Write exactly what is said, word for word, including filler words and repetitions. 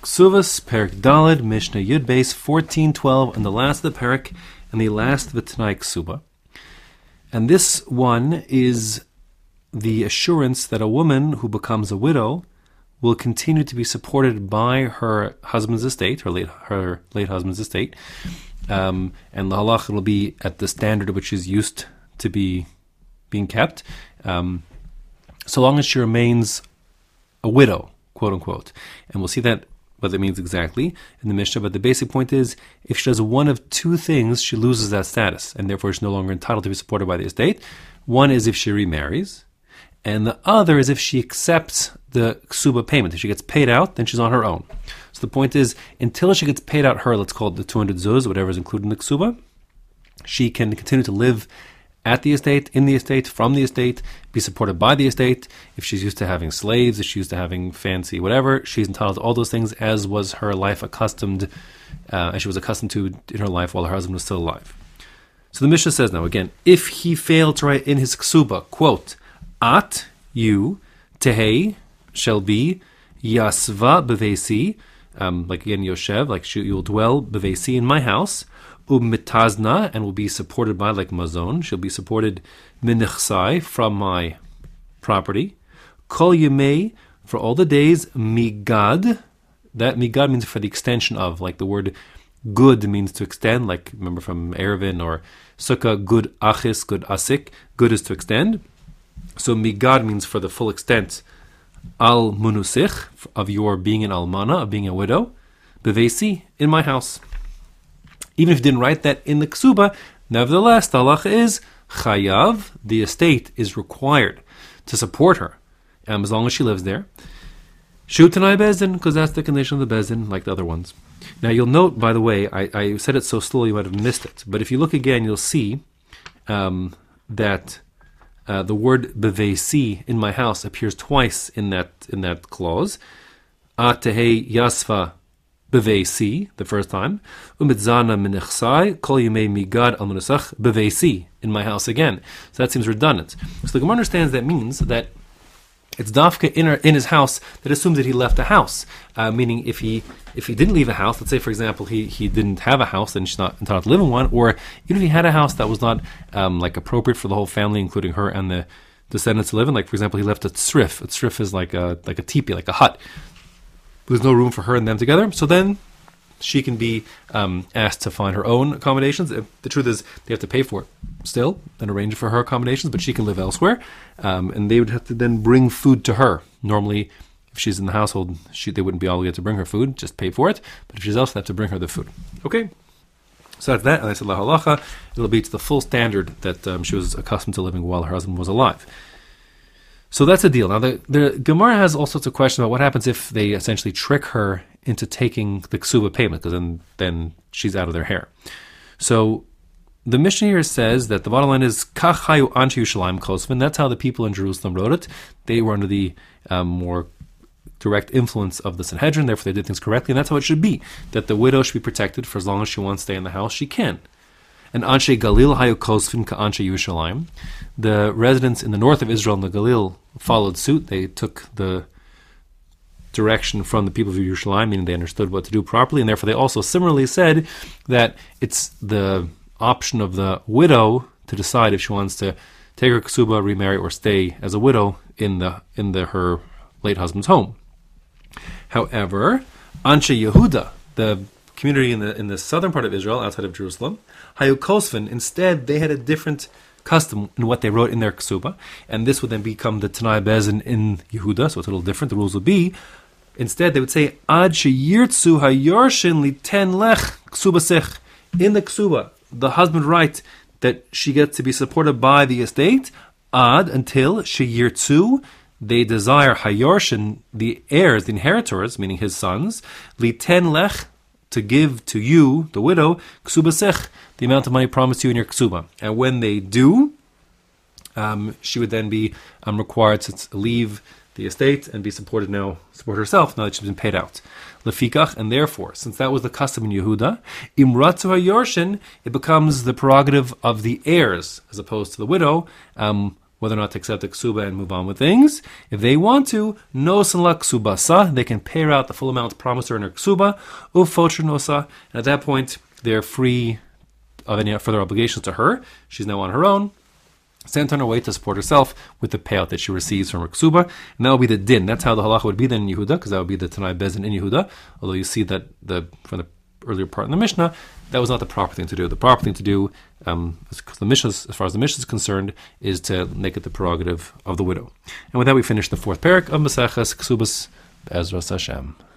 Ksuvas, Perik Daled, Mishnah Yud Beis, fourteen twelve, and the last of the Perik, and the last of the Tanai Ksuba. And this one is the assurance that a woman who becomes a widow will continue to be supported by her husband's estate, her late, her late husband's estate, um, and the halach will be at the standard which is used to be being kept, um, so long as she remains a widow, quote unquote. And we'll see that what that means exactly in the Mishnah, but the basic point is, if she does one of two things, she loses that status, and therefore she's no longer entitled to be supported by the estate. One is if she remarries, and the other is if she accepts the ksuba payment. If she gets paid out, then she's on her own. So the point is, until she gets paid out her, let's call it the two hundred zuz, whatever is included in the ksuba, she can continue to live at the estate, in the estate, from the estate, be supported by the estate. If she's used to having slaves, if she's used to having fancy whatever, she's entitled to all those things as was her life accustomed, uh, as she was accustomed to in her life while her husband was still alive. So the Mishnah says now, again, if he failed to write in his ksuba, quote, at, you, tehei, shall be, yasva bevesi, um, like again, Yoshev, like you will dwell bevesi in my house, umitazna, and will be supported by, like mazon, she'll be supported minichsai, from my property, kol yemei, for all the days, migad, that migad means for the extension of, like the word good means to extend, like remember from Erevin or Sukkah, good achis, good asik, good is to extend. So migad means for the full extent, al munusich, of your being an almana, of being a widow, bevesi, in my house. Even if you didn't write that in the ksuba, nevertheless, the halacha is chayav, the estate is required to support her, um, as long as she lives there. Shu tanai bezdin, because that's the condition of the bezdin, like the other ones. Now you'll note, by the way, I, I said it so slowly you might have missed it, but if you look again, you'll see um, that uh, the word bevesi, in my house, appears twice in that in that clause. Atehei yasfa bevesi, the first time. Umitzana minichsai, kol yemei migad al munasach bevesi, in my house again. So that seems redundant. So the Gemara understands that means that it's dafka in, her, in his house that assumes that he left a house. Uh, meaning if he if he didn't leave a house, let's say for example he, he didn't have a house, then she's not entitled to live in one, or even if he had a house that was not um, like appropriate for the whole family, including her and the descendants to live in, like for example he left a tzrif. A tzrif is like a like a teepee, like a hut. There's no room for her and them together, so then she can be um, asked to find her own accommodations. The truth is, they have to pay for it still and arrange for her accommodations, but she can live elsewhere. Um, and they would have to then bring food to her. Normally, if she's in the household, she, they wouldn't be obligated to bring her food, just pay for it. But if she's elsewhere, they have to bring her the food. Okay? So that's that. And I said, la halacha, it'll be to the full standard that um, she was accustomed to living while her husband was alive. So that's a deal. Now, the, the Gemara has all sorts of questions about what happens if they essentially trick her into taking the ksuba payment, because then, then she's out of their hair. So the Mishnah here says that the bottom line is Kach hayu anshe Yerushalayim kosvin. That's how the people in Jerusalem wrote it. They were under the um, more direct influence of the Sanhedrin, therefore they did things correctly, and that's how it should be, that the widow should be protected for as long as she wants to stay in the house, she can. And Anshe Galil hayu kosvin ka Anshe Yerushalayim. The residents in the north of Israel and the Galil followed suit. They took the direction from the people of Yerushalayim, meaning they understood what to do properly, and therefore they also similarly said that it's the option of the widow to decide if she wants to take her ksuba, remarry, or stay as a widow in the in the her late husband's home. However, Anshe Yehuda, the community in the in the southern part of Israel, outside of Jerusalem, Hayu Kosvin, instead they had a different custom in what they wrote in their ksuba, and this would then become the Tanai Bezin in Yehuda, so it's a little different. The rules would be, instead they would say, Ad sheyirtzu hayorshin liten lech ksuba sich. In the ksuba, the husband writes that she gets to be supported by the estate, ad, until sheyirtzu, they desire hayorshin, the heirs, the inheritors, meaning his sons, liten lech, to give to you, the widow, ksuba sech, the amount of money promised to you in your ksuba. And when they do, um, she would then be um, required to leave the estate and be supported now, support herself now that she's been paid out. Lefikach, and therefore, since that was the custom in Yehuda, imratzu hayorshin, it becomes the prerogative of the heirs, as opposed to the widow, um, whether or not to accept the ksuba and move on with things. If they want to, nosan la ksubasa, they can pay her out the full amount promised her in her ksuba, ufotr nosa, and at that point, they're free of any further obligations to her. She's now on her own, sent on her way to support herself with the payout that she receives from her ksuba, and that will be the din. That's how the halacha would be then in Yehuda, because that would be the Tanai Bezin in Yehuda. Although you see that the from the earlier part in the Mishnah, that was not the proper thing to do. The proper thing to do, um, because the Mishnah, as far as the Mishnah is concerned, is to make it the prerogative of the widow. And with that, we finish the fourth parak of Maseches Ksubas Be'ezras Hashem.